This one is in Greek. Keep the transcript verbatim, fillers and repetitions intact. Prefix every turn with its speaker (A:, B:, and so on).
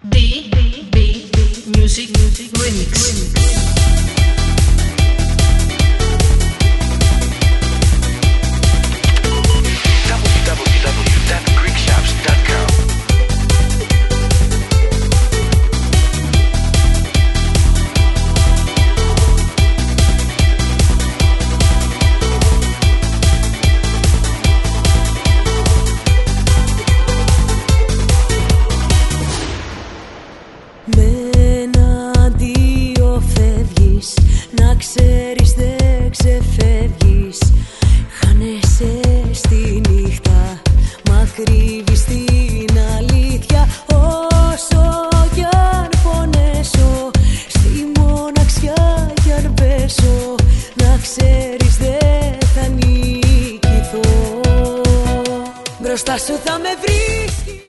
A: B B B Music Music Remix.
B: double-u double-u double-u dot greek shops dot com
C: Με ένα αντίο φεύγεις, να ξέρεις δεν ξεφεύγεις. Χάνεσαι στη νύχτα, μα κρύβεις την αλήθεια. Όσο κι αν πονέσω, στη μοναξιά κι αν πέσω, να ξέρεις δεν θα νικηθώ. Μπροστά σου θα με βρεις.